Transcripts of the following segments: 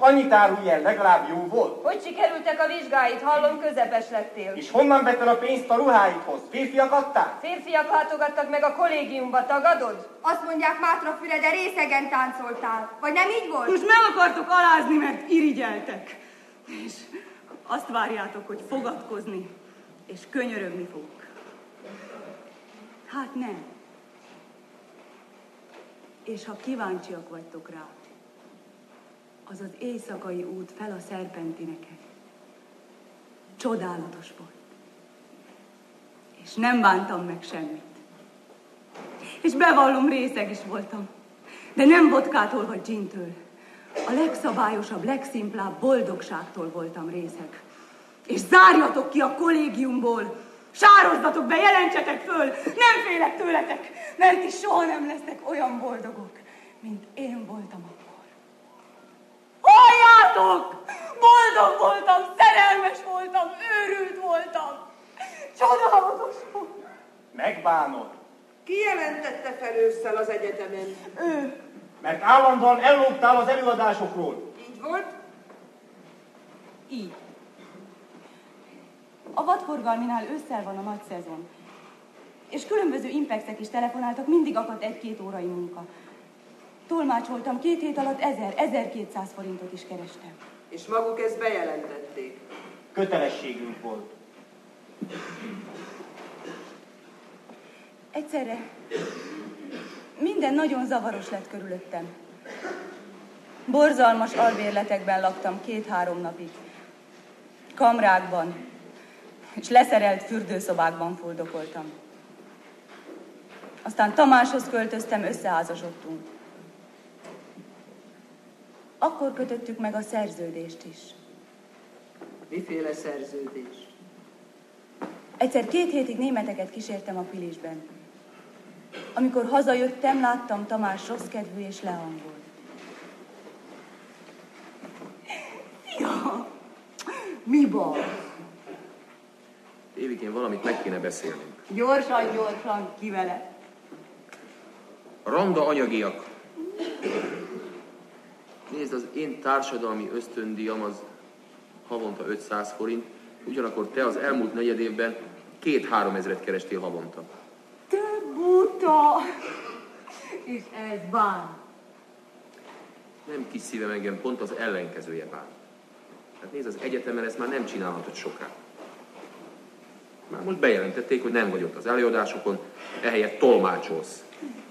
annyit árulj el, legalább jó volt. Hogy sikerültek a vizsgáid? Hallom, közepes lettél. És honnan vetted a pénzt a ruháidhoz? Férfiak adták? Férfiak látogattak meg a kollégiumba, tagadod? Azt mondják Mátrafüre, de részegen táncoltál. Vagy nem így volt? Most meg akartok alázni, mert irigyeltek. És azt várjátok, hogy fogadkozni, és könyörögni fogok. Hát nem. És ha kíváncsiak vagytok rá, az az éjszakai út fel a Szerpentineken csodálatos volt. És nem bántam meg semmit. És bevallom, részeg is voltam. De nem vodkától vagy gintől. A legszabályosabb, legszimplább boldogságtól voltam részeg. És zárjatok ki a kollégiumból! Sározzatok be, jelentsetek föl! Nem félek tőletek, mert ti soha nem lesznek olyan boldogok, mint én voltam akkor. Halljátok! Boldog voltam, szerelmes voltam, őrült voltam. Csodálatos volt. Megbánod. Ki jelentette fel ősszel az egyetemen? Ő. Mert állandóan ellógtál az előadásokról. Így volt? Így. A vadforgalminál ősszel van a nagy szezon. És különböző impexek is telefonáltak, mindig akadt 1-2 órai munka. Tolmácsoltam, 2 hét alatt 1000-1200 forintot is kerestem. És maguk ezt bejelentették? Kötelességünk volt. Egyszerre minden nagyon zavaros lett körülöttem. Borzalmas albérletekben laktam 2-3 napig. Kamrákban és leszerelt fürdőszobákban fuldokoltam. Aztán Tamáshoz költöztem, összeházasodtunk. Akkor kötöttük meg a szerződést is. Miféle szerződés? Egyszer 2 hétig németeket kísértem a Pilisben. Amikor hazajöttem, láttam, Tamás rossz kedvű és lehangolt. Ja, mi baj? Évikén valamit meg kéne beszélnünk. Gyorsan, ki vele? Randa anyagiak. Nézd, az én társadalmi ösztöndíjam az havonta 500 forint, ugyanakkor te az elmúlt negyed évben 2-3 ezret kerestél havonta. Te buta! És ez bán. Nem kis szívem, engem pont az ellenkezője bán. Hát nézd, az egyetemen ezt már nem csinálhatod soká. Már most bejelentették, hogy nem vagy ott az előadásokon, ehelyett tolmácsolsz.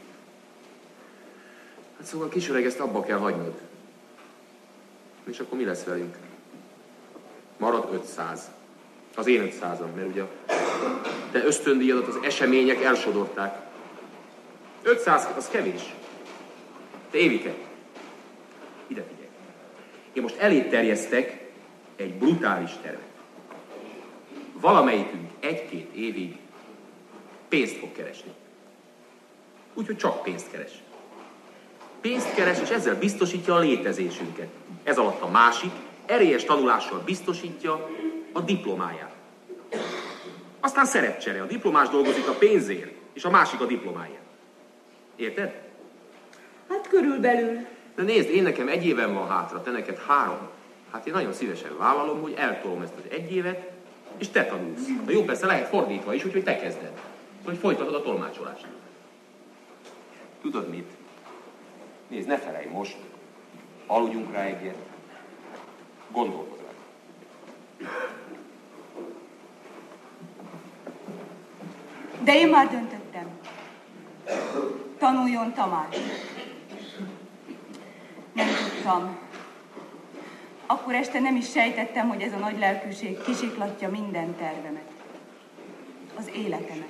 Hát szóval kisöreg, ezt abba kell hagynod. És akkor mi lesz velünk? Marad 500. Az én 500-am, mert ugye te ösztöndíjadat az események elsodorták. 500, az kevés. Te Évike, ide figyelj. Én most eléd terjesztek egy brutális tervet. Valamelyikünk 1-2 évig pénzt fog keresni. Úgyhogy csak pénzt keres. Pénzt keres, és ezzel biztosítja a létezésünket. Ez alatt a másik erélyes tanulással biztosítja a diplomáját. Aztán szerepcsere, a diplomás dolgozik a pénzért, és a másik a diplomáját. Érted? Hát körülbelül. De nézd, én nekem 1 évem van hátra, te neked 3. Hát én nagyon szívesen vállalom, hogy eltolom ezt az 1 évet, és te tanulsz. Na jó, persze lehet fordítva is, úgyhogy te kezded. Hogy folytatod a tolmácsolást. Tudod mit? Nézd, ne felejj most. Aludjunk rá egyet. Gondolkozz rá. De én már döntöttem. Tanuljon Tamás. Nem tudtam. Akkor este nem is sejtettem, hogy ez a nagy lelkűség kisiklatja minden tervemet. Az életemet.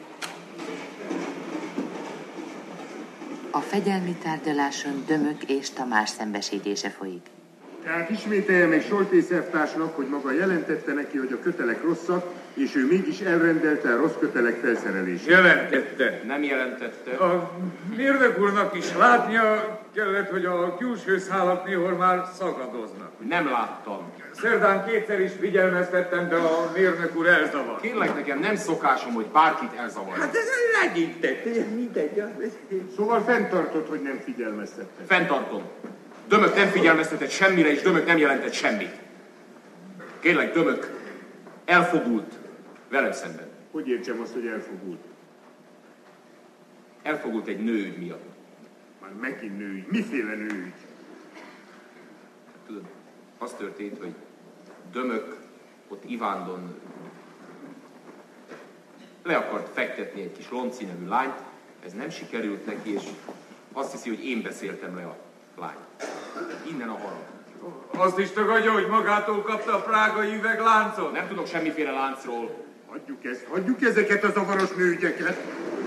A fegyelmi tárgyaláson Dömök és Tamás szembesítése folyik. Tehát ismételje meg Soltész elvtársnak, hogy maga jelentette neki, hogy a kötelek rosszak, és ő mégis elrendelte a rossz kötelek felszerelését. Jelentette. Nem jelentette. A mérnök úrnak is látnia kellett, hogy a külső szálak néhol már szakadoznak. Nem láttam. Szerdán 2-szer is figyelmeztettem, de a mérnök úr elzavart. Kérlek, nekem nem szokásom, hogy bárkit elzavar. Hát ez legyintett, mindegy. Szóval fenntartott, hogy nem figyelmeztette. Fenntartom. Dömök nem figyelmeztetett semmire, és Dömök nem jelentett semmit. Kérlek, Dömök elfogult velem szemben. Hogy értsem azt, hogy elfogult? Elfogult egy nőügy miatt. Már megint nőügy. Miféle nőügy? Tudod, az történt, hogy Dömök ott Ivándon le akart fektetni egy kis Lonci nevű lányt, ez nem sikerült neki, és azt hiszi, hogy én beszéltem le a lányt. Innen a harag. Azt is tagadja, hogy magától kapta a prágai üvegláncot? Nem tudok semmiféle láncról. Hagyjuk ezeket a zavaros nőügyeket.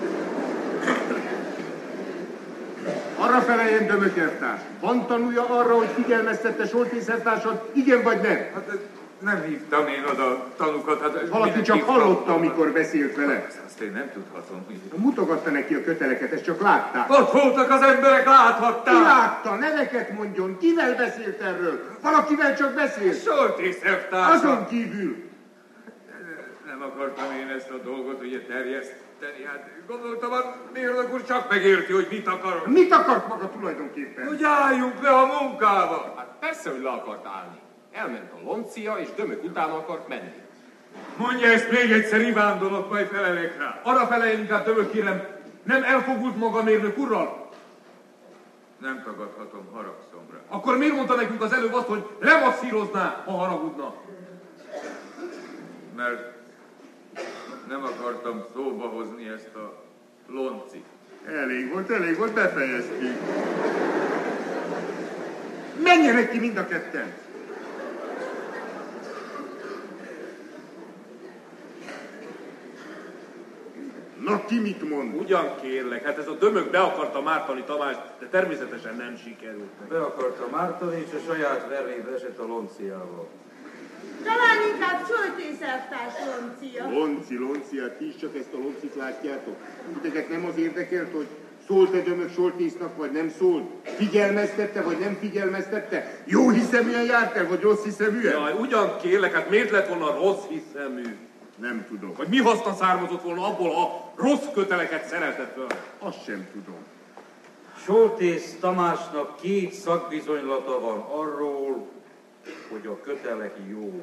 Arra feleljen, Dömök elvtárs. Van tanúja arra, hogy figyelmeztette Soltész elvtársat, igen vagy nem? Hát nem hívtam én oda tanukat. Hát valaki csak hallotta, amikor beszélt vele. Azt én nem tudhatom. Mutogatta neki a köteleket, ezt csak látták. Ott voltak az emberek, láthatták. Ki látta? Neveket mondjon. Kivel beszélt erről? Valakivel csak beszélt. Soltész elvtárs. Azon kívül. Nem akartam én ezt a dolgot ugye terjeszteni. Hát gondoltam, a mérnök úr csak megérti, hogy mit akarok. Mit akart maga tulajdonképpen? Hogy álljunk le a munkába. Hát persze, hogy le akart állni. Elment a Loncia, és Dömök utána akart menni. Mondja ezt még egyszer, Ivándonok, majd felelek rá. Arra feleljen inkább, Dömök kérem, nem elfogult maga mérnök urral? Nem tagadhatom, haragszom rá. Akkor miért mondta nekünk az előbb azt, hogy lemasszírozná, ha haragudna? Mert nem akartam szóba hozni ezt a Loncit. Elég volt, befejeztük. Menjenek ki mind a ketten! Na, ki mit mond? Ugyan kérlek, hát ez a Dömök be akarta mártani Tamást, de természetesen nem sikerült. Be akarta mártani, és a saját verrébe esett a Lonciával. Talán inkább Soltész elvtárs Loncia. Lonci, hát ti is csak ezt a Loncit látjátok. Titeket nem az érdekelt, hogy szólt-e Dömök Soltésznak, vagy nem szólt? Figyelmeztette, vagy nem figyelmeztette? Jó hiszeműen járt el, vagy rossz hiszeműen? Jaj, ugyan kérlek, hát miért lett volna rossz hiszemű? Nem tudom. Vagy mi haszna származott volna abból, ha rossz köteleket szereltett föl? Azt sem tudom. Soltész Tamásnak 2 szakbizonylata van arról, hogy a kötelek jók.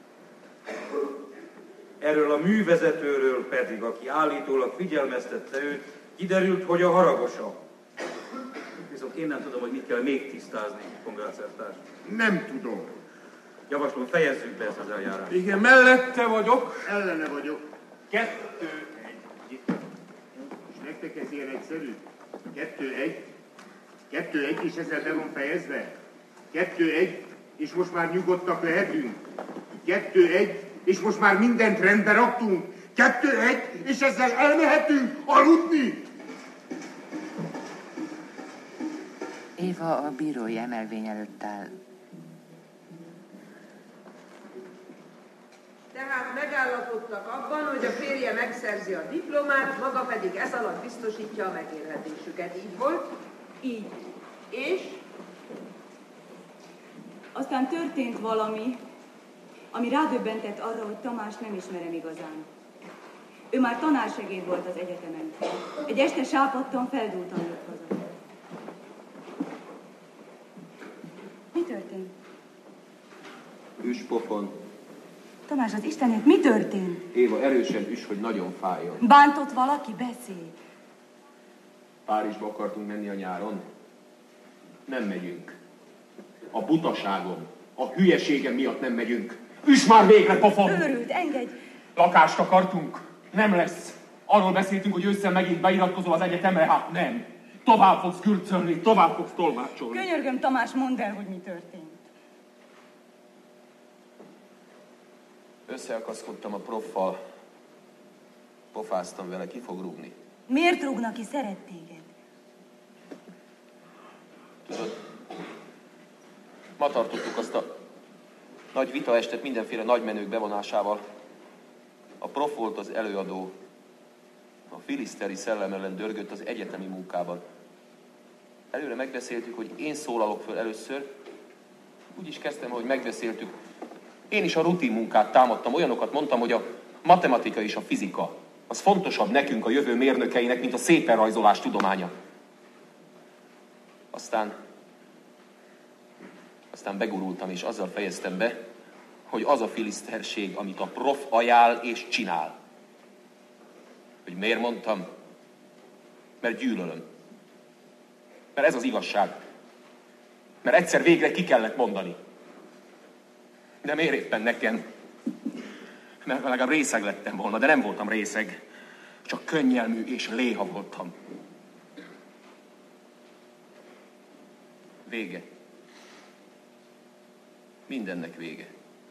Erről a művezetőről pedig, aki állítólag figyelmeztette őt, kiderült, hogy a haragosabb. Viszont én nem tudom, hogy mit kell még tisztázni, Kongrácz elvtárs. Nem tudom. Javaslom, fejezzük be ezt az eljárást. Igen, mellette vagyok. Ellene vagyok. 2-1. És nektek ez ilyen egyszerű? 2-1, és ezzel be van fejezve? 2-1, és most már nyugodtak lehetünk? 2-1, és most már mindent rendbe raktunk? 2-1, és ezzel elmehetünk aludni? Éva a bírói emelvény előtt áll. Tehát megállapodtak abban, hogy a férje megszerzi a diplomát, maga pedig ez alatt biztosítja a megélhetésüket. Így volt? Így. És? Aztán történt valami, ami rádöbbentett arra, hogy Tamást nem ismerem igazán. Ő már tanársegéd volt az egyetemen. Egy este sápadtan feldúltan jött haza. Mi történt? Üspofon. Tamás, az Istenért, mi történt? Éva, erősen üs, hogy nagyon fájjon. Bántott valaki? Beszélj! Párizsba akartunk menni a nyáron. Nem megyünk. A butaságom, a hülyeségem miatt nem megyünk. Üss már végre, pofon! Őrült, engedj! Lakást akartunk? Nem lesz. Arról beszéltünk, hogy ősszel megint beiratkozol az egyetemre, hát nem. Tovább fogsz kürcölni, tovább fogsz tolmácsolni. Könyörgöm, Tamás, mondd el, hogy mi történt. Összeakaszkodtam a proffal. Pofáztam vele, ki fog rúgni. Miért rúgna ki? Szeret téged? Tudod, ma tartottuk azt a nagy vitaestet mindenféle nagymenők bevonásával. A prof volt az előadó. A filiszteri szellem ellen dörgött az egyetemi munkában. Előre megbeszéltük, hogy én szólalok föl először. Úgy is kezdtem, hogy megbeszéltük. Én is a rutin munkát támadtam, olyanokat mondtam, hogy a matematika és a fizika az fontosabb nekünk, a jövő mérnökeinek, mint a szépenrajzolás tudománya. Aztán Aztán begurultam, és azzal fejeztem be, hogy az a filiszterség, amit a prof ajánl és csinál. Hogy miért mondtam? Mert gyűlölöm. Mert ez az igazság. Mert egyszer végre ki kellett mondani. De miért éppen nekem? Mert legalább részeg lettem volna, de nem voltam részeg. Csak könnyelmű és léha voltam. Vége. Mindennek vége.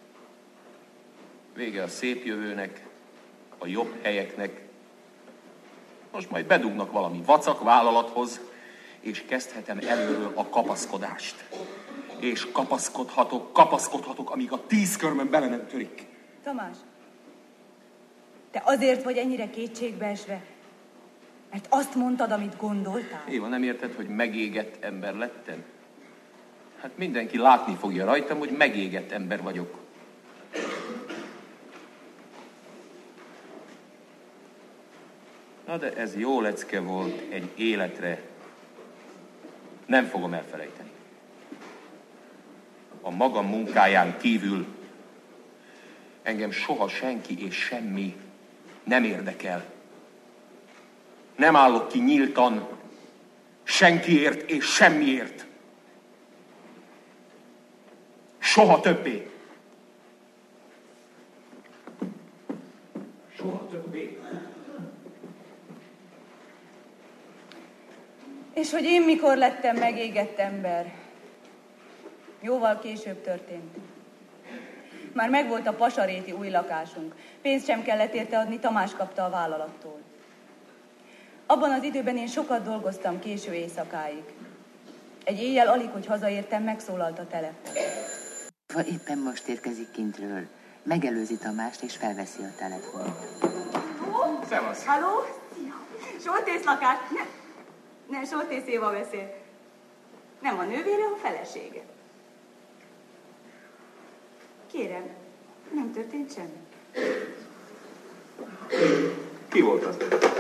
Vége a szép jövőnek, a jobb helyeknek. Most majd bedugnak valami vacak vállalathoz, és kezdhetem előről a kapaszkodást. És kapaszkodhatok, amíg a 10 körmön bele nem törik. Tamás, te azért vagy ennyire kétségbeesve, mert azt mondtad, amit gondoltál? Éva, nem érted, hogy megégett ember lettem? Hát mindenki látni fogja rajtam, hogy megégett ember vagyok. Na de ez jó lecke volt egy életre. Nem fogom elfelejteni. A magam munkáján kívül engem soha senki és semmi nem érdekel. Nem állok ki nyíltan senkiért és semmiért. Soha többé. Soha többé. És hogy én mikor lettem megégett ember? Jóval később történt. Már megvolt a pasaréti új lakásunk. Pénzt sem kellett érte adni, Tamás kapta a vállalattól. Abban az időben én sokat dolgoztam késő éjszakáig. Egy éjjel alig, hogy hazaértem, megszólalt a telefon. Éppen most érkezik kintről. Megelőzi Tamást és felveszi a telefont. Szevasz! Halló? Soltész lakás? Nem, Soltész Éva beszél. Nem a nővére, a felesége. Kérem, nem történt semmi. Ki volt az?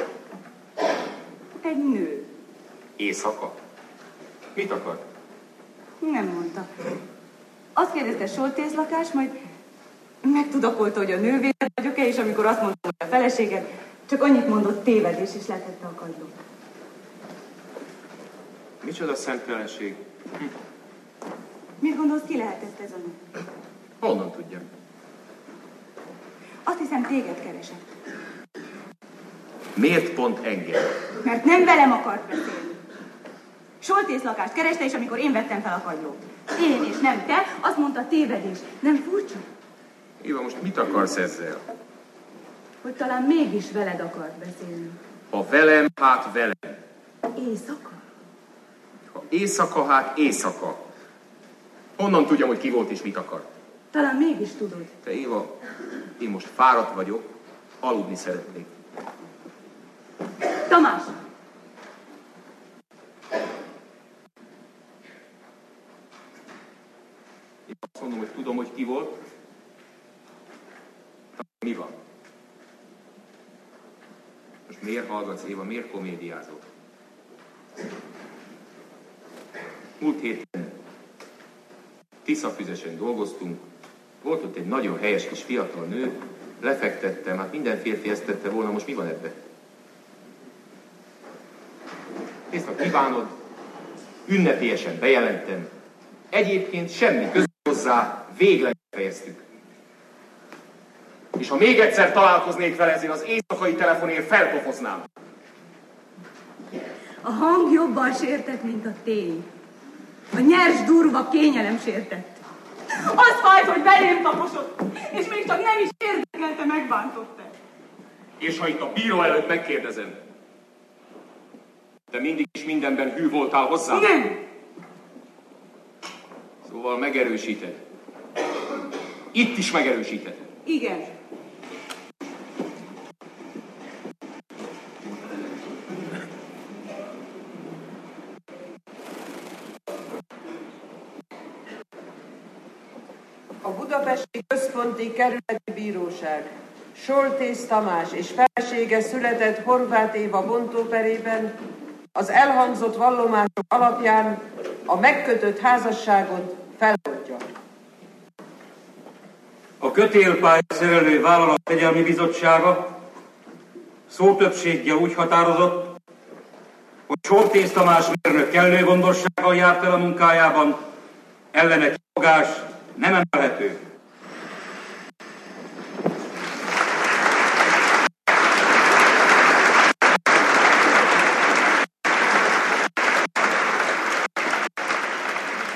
Egy nő. Éjszaka? Mit akar? Nem mondta. Azt kérdezte, Soltész lakás, majd megtudakolta, hogy a nővére vagyok-e, és amikor azt mondta, hogy a feleséget, csak annyit mondott, tévedés, és letette a kagylót. Micsoda szenttelenség? Mit gondolsz, ki lehetett ez a nő? Honnan tudja? Azt hiszem, téged keresett. Miért pont engem? Mert nem velem akart beszélni. Soltész lakást kereste, és amikor én vettem fel a kagylót. Én és nem te, azt mondta, tévedés. Nem furcsa? Éva, most mit akarsz ezzel? Hogy talán mégis veled akart beszélni. Ha velem, hát velem. Éjszaka? Ha éjszaka, hát éjszaka. Honnan tudjam, hogy ki volt és mit akar? Talán mégis tudod. Te Éva, én most fáradt vagyok, aludni szeretnék. Tamás! Én azt mondom, hogy tudom, hogy ki volt. Mi van? Most miért hallgatsz, Éva? Miért komédiázol? Múlt héten Tiszafüzesen dolgoztunk. Volt ott egy nagyon helyes kis fiatal nő. Lefektettem, hát minden férfi ezt tette volna, most mi van ebben? Nézd, ha kívánod, ünnepélyesen bejelentem. Egyébként semmi köze hozzá, végleg fejeztük. És ha még egyszer találkoznék vele, ezért az éjszakai telefonért felpofoznám. A hang jobban sértett, mint a tény. A nyers, durva kényelem sértett. Az fájt, hogy belém taposott, és még csak nem is érdekelte, megbántott-e. És ha itt a bíró előtt megkérdezem, te mindig is mindenben hű voltál hozzá? Nem. Szóval megerősíted. Itt is megerősíted. Igen. A Budapesti Központi Kerületi Bíróság Soltész Tamás és felesége született Horváth Éva bontóperében az elhangzott vallomások alapján a megkötött házasságot feloldja. A kötélpálya szerelő vállalat fegyelmi bizottsága szótöbbséggel úgy határozott, hogy Soltész Tamás mérnök kellő gondossággal járt el a munkájában, ellene kifogás nem emelhető.